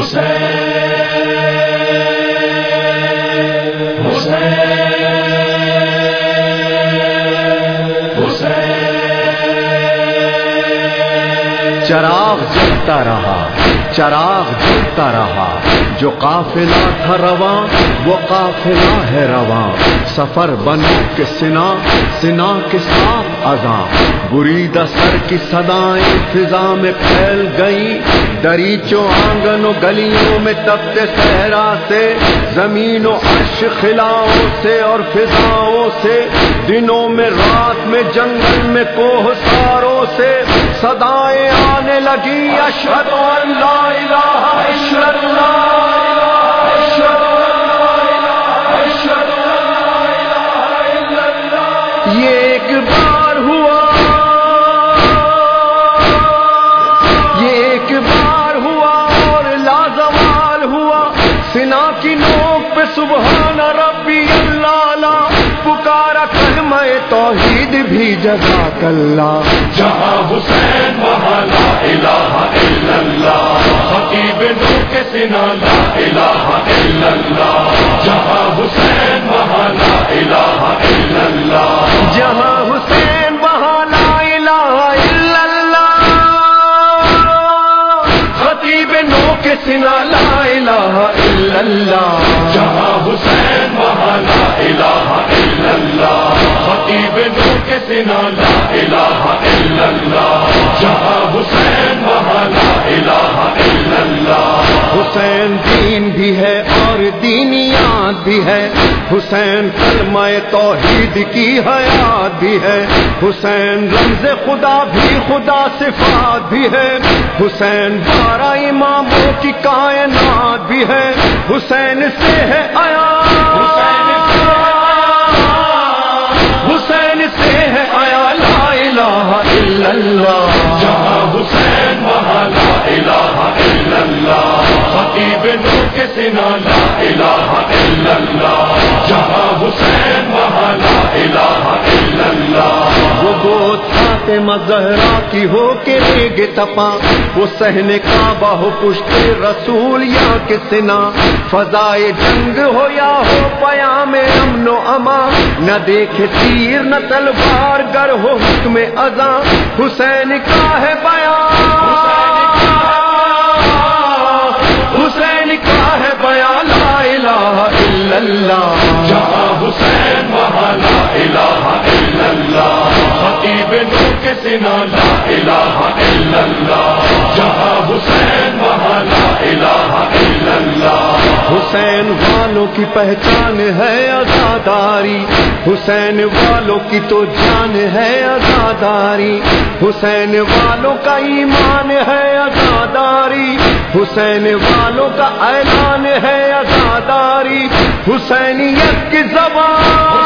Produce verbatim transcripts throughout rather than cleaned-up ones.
چراغ جلتا رہا، چراغ جلتا رہا، جو قافلہ تھا رواں وہ قافلہ ہے رواں، سفر بنو کے سنا سنا کے ساتھ اذاں، بریدہ سر کی صدائیں فضا میں پھیل گئی، دریچوں آنگن و گلیوں میں تپتے صحرا سے، زمین و عرش خلاؤں سے اور فضاؤں سے، دنوں میں رات میں جنگل میں کوہ ساروں سے صدائیں آنے لگی، اشہد ان لا الہ الا اللہ، یہ ایک بار ہوا، یہ ایک بار ہوا اور لازوال ہوا، سنا کی نوک پہ سبحان ربی اللہ لا، پکارا کلمہ توحید بھی جزاک اللہ، جہاں حسین وہاں لا الہ الا اللہ، خطیب نور کے سنا لا الہ الا اللہ، جہاں حسین وہاں لا الہ الا اللہ، جہاں حسین وہاں لا الہ الا اللہ، خطیب نو کے سنا لا الہ الا اللہ، جہاں حسین وہاں لا الہ الا اللہ، خطیب نور کے سنا لا الہ الا اللہ، جہاں حسین وہاں لا الہ الا اللہ، حسین دین بھی ہے اور دینیات بھی ہے، حسین کلمہ توحید کی حیات بھی ہے، حسین رمز خدا بھی خدا صفات بھی ہے، حسین بارہ اماموں کی کائنات بھی ہے، حسین سے ہے آیا، حسین سے ہے آیا لا الہ الا اللہ، جہاں حسین وہاں لا الہ الا اللہ، خطیب نور کے سنا لا الہ الا اللہ، جہاں حسین وہاں لا الہ الا اللہ، وہ گود فاطمہ زہرا کی ہو کے ریگ تپاں، وہ صحن کعبہ ہو پشت رسول یا کے سنا، فضائے جنگ ہو یا ہو پیام امن و امان، نہ دیکھے تیر نہ تلوار گر ہو حکم اذاں، حسین کا ہے بیان، حسین کا ہے بیان لا الہ الا اللہ، جہاں حسین وہاں لا الہ الا اللہ، خطیب نور کے سنا لا الہ الا اللہ، جہاں حسین وہاں لا الہ الا اللہ، حسین والوں کی پہچان ہے عزاداری، حسین والوں کی تو جان ہے عزاداری، حسین والوں کا ایمان ہے عزاداری، حسین والوں کا اعلان ہے عزاداری، حسینیت کی زبان،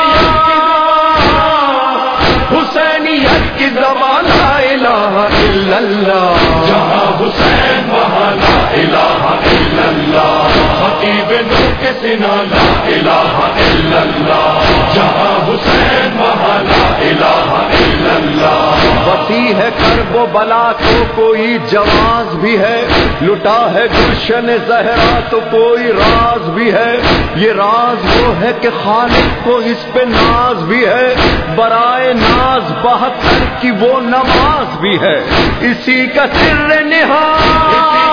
حسینیت کی زبان لا الہ الا اللہ، جہاں حسین وہاں لا الہ الا اللہ، خطیب نور کے سنا لا الہ الا اللہ، جہاں حسین وہاں لا الہ الا اللہ، وسیع ہے کرب و بلا تو کوئی جواز بھی ہے، لٹا ہے گلشن زہرا تو کوئی راز بھی ہے، یہ راز وہ ہے کہ خالق کو اس پہ ناز بھی ہے، برائے ناز بہتر کی وہ نماز بھی ہے، اسی کا سر نہاد،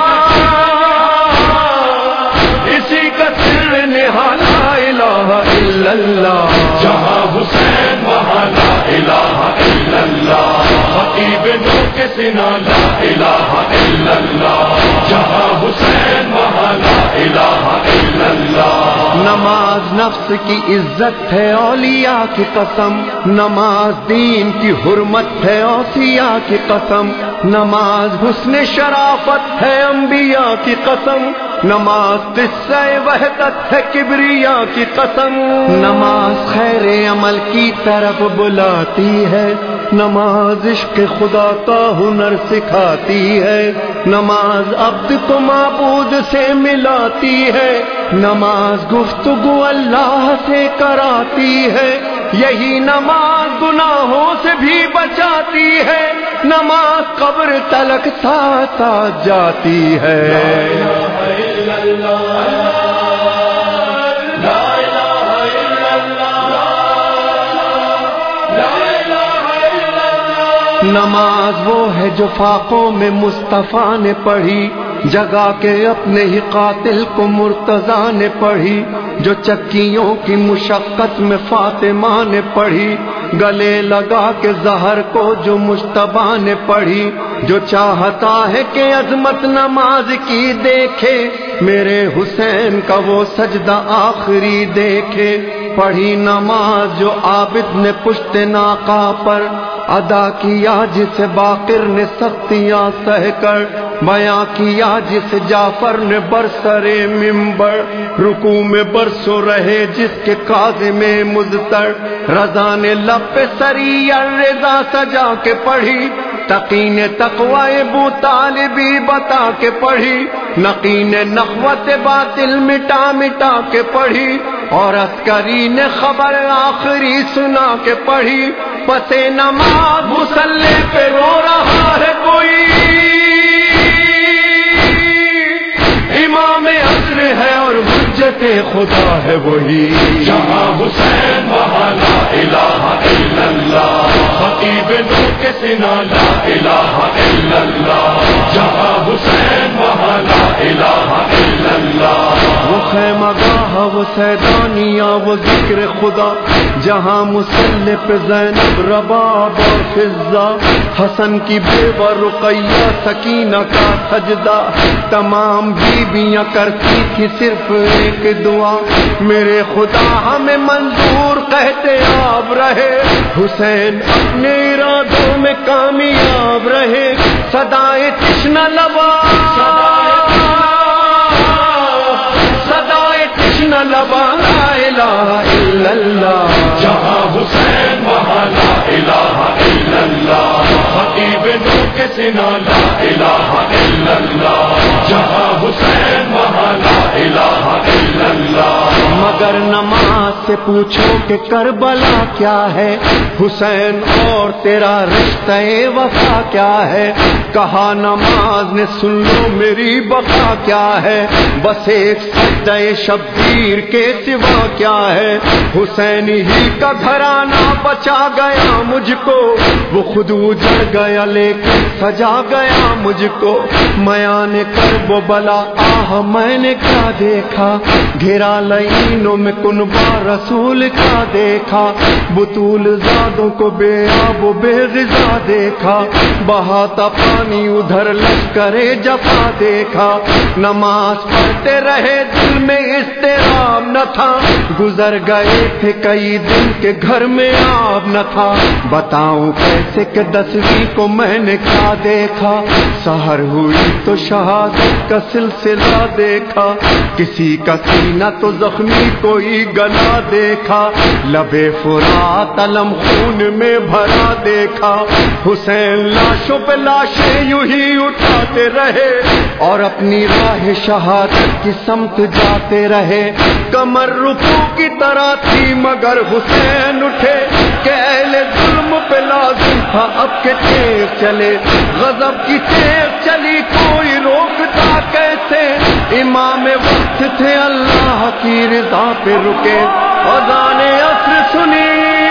اسی کا سر نہاد لا الہ الا اللہ، جہاں حسین وہاں لا الہ الا اللہ، خطیب نور کے سنا لا الہ الا اللہ، جہاں حسین وہاں لا الہ الا اللہ، نماز نفس کی عزت ہے اولیاء کی قسم، نماز دین کی حرمت ہے اوصیاء کی قسم، نماز حسن شرافت ہے انبیاء کی قسم، نماز قصہ وحدت ہے کبریا کی قسم، نماز خیر عمل کی طرف بلاتی ہے، نماز عشق خدا کا ہنر سکھاتی ہے، نماز عبد کو معبود سے ملاتی ہے، نماز گفتگو اللہ سے کراتی ہے، یہی نماز گناہوں سے بھی بچاتی ہے، نماز قبر تلک ساتھ ساتھ جاتی ہے۔ نماز وہ ہے جو فاقوں میں مصطفیٰ نے پڑھی، جگا کے اپنے ہی قاتل کو مرتضیٰ نے پڑھی، جو چکیوں کی مشقت میں فاطمہ نے پڑھی، گلے لگا کے زہر کو جو مجتبیٰ نے پڑھی، جو چاہتا ہے کہ عظمت نماز کی دیکھے، میرے حسین کا وہ سجدہ آخری دیکھے، پڑھی نماز جو عابد نے پشت ناقہ پر ادا کیا، جسے باقر نے سختیاں سہ کر بیاں کیا، جس جعفر نے برسرے منبر رکوع میں برسوں رہے، جس کے کاظم مضطر رضا نے لب پہ سری الرضا سجا کے پڑھی، تقی نے تقوی ابو طالبی بتا کے پڑھی، نقی نے نخوت باطل مٹا مٹا کے پڑھی، اور عسکری نے خبر آخری سنا کے پڑھی، پس نماز مصلی پہ رو رہا ہے کوئی، امام عصر ہے اور حجت خدا ہے وہی، جہاں حسین وہاں لا الہ الا اللہ، خطیب نور کے سنا لا الہ الا اللہ، جہاں حسین وہاں لا الہ الا اللہ، وہ خیمہ گاہ وہ سیدانیہ وہ ذکر خدا، جہاں مصلی پہ زینب رباب اور فضہ، حسن کی بیوہ رقیہ سکینہ کا سجدہ، تمام بیویاں کرتی تھی صرف ایک دعا، میرے خدا ہمیں منظور کہتے آپ رہے، حسین اپنے ارادوں میں کامیاب رہے، صدائے تشنہ لبا صدائے تشنہ لبا لا الہ الا اللہ، جہاں حسین وہاں لا الہ الا اللہ، خطیب نور کے سنا لا الہ الا اللہ، جہاں حسین وہاں لا الہ الا اللہ، مگر نماز سے پوچھو کہ کربلا کیا ہے، حسین اور تیرا رشتہ وفا کیا ہے، کہا نماز نے سن لو میری بقا کیا ہے، بس ایک سجدہ شبیر کے سوا کیا ہے، حسین ہی کا گھرانہ بچا گیا مجھ کو، وہ خود اجڑ گیا لیکن سجا گیا مجھ کو، میان کرب و بلا آہ میں نے کیا دیکھا، گھرا لعینوں میں کنبہ رسول کا دیکھا، بطول زادوں کو بے آب و بے غذا دیکھا، بہاتا پانی ادھر لشکر جفا دیکھا، نماز پڑھتے رہے دل میں اضطراب نہ تھا، گزر گئے تھے کئی دن کے گھر میں آب نہ تھا، بتاؤں کیسے کہ دسویں کو میں نے کیا دیکھا، سحر ہوئی تو شہادت کا سلسلہ دیکھا، کسی کا سینہ تو زخمی کوئی گلا دیکھا، لبے فرات علم خون میں بھرا دیکھا، حسین لاشوں پہ لاشیں یوں ہی اٹھاتے رہے اور اپنی راہ شہادت کی سمت جاتے رہے، کمر رکوع کی طرح تھی مگر حسین اٹھے کہ اہل ظلم پہ لازم تھا اب کے تیر چلے، غضب کی تیر چلی کوئی روکتا کیسے، امام وقت تھے اللہ کی رضا پہ رکے، اذان عصر سنی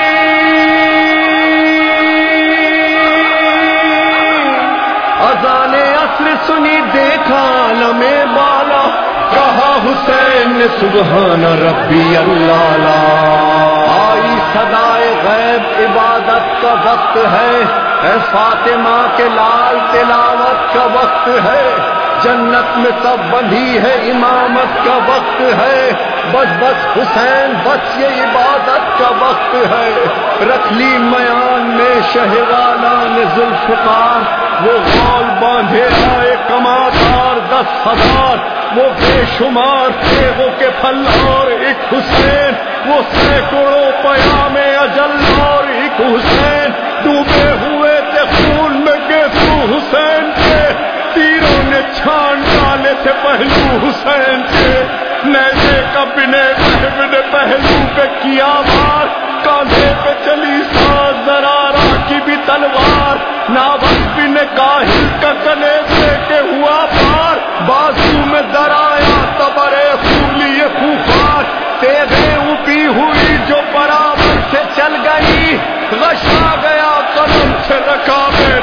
اذان عصر سنی دیکھا عالم بالا، کہا حسین نے سبحان ربی اللہ لا، آئی صدائے غیب عبادت کا وقت ہے، اے فاطمہ کے لال تلاوت کا وقت ہے، جنت میں سب بندھی ہے امامت کا وقت ہے، بس بس حسین بس یہ عبادت کا وقت ہے، رکھ لی میان میں شہوالان ذوالفقار، وہ غول باندھے آئے کمادار دس ہزار، وہ بے شمار تیغوں کے پھل اور ایک حسین، وہ سینکڑوں پیام اجل اور ایک حسین، ڈوبے ہوئے تھے خون میں گیسو حسین کے، تیروں نے چھان ڈالے تھے پہلو حسین کے، نیزے کا بنے نے پہلو پہ کیا وار، کاندھے پہ چلی ساز زرارہ کی بھی تلوار، ناوک بن کاہل کا کلے سے کے ہوا پار، بازو میں درایا تبرے خولی خوفار، تیغیں اوپی ہوئی جو برابر سے چل گئی، غشا گیا قدم سے رکا میں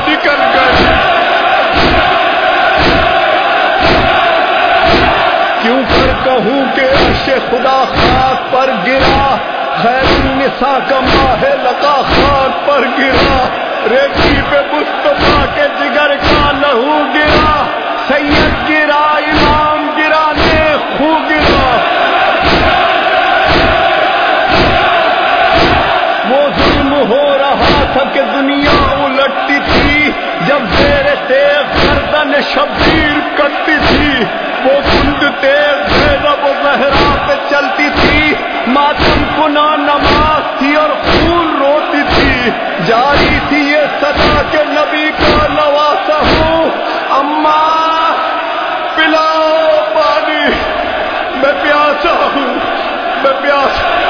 لہو کے عرش خدا خاک پر گرا، خیر النساء کا ماہ لقا خاک پر گرا، ریتی پہ مصطفیٰ کے جگر کا لہو گرا، سید گرا امام گرا نیک خو گرا۔ وہ ظلم ہو رہا تھا کہ دنیا الٹتی تھی، جب زیر تیغ گردن شبیر کٹتی تھی، وہ گند تیغ زینب و زہرا پہ چلتی تھی، ماتم کنا نماز تھی اور خون روتی تھی، جاری تھی یہ صدا کہ نبی کا نواسا ہوں، اماں پلاؤ پانی، میں پیاسا ہوں، میں پیاسا ہوں۔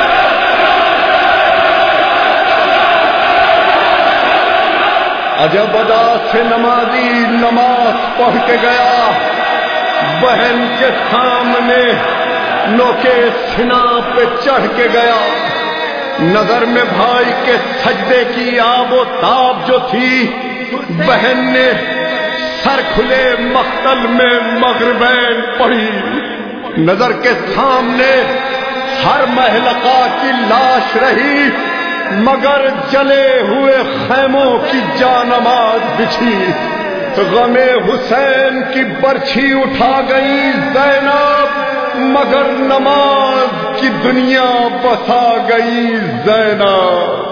عجب ادا سے نمازی نماز پڑھ کے گیا، بہن کے سامنے نوکے سنا پہ چڑھ کے گیا، نظر میں بھائی کے سجدے کی آب و تاب جو تھی، بہن نے سر کھلے مقتل میں مغربین پڑھی، نظر کے سامنے ہر محلقہ کی لاش رہی، مگر جلے ہوئے خیموں کی جانماز بچھی، غم حسین کی برچھی اٹھا گئی زینب، مگر نماز کی دنیا بسا گئی زینب۔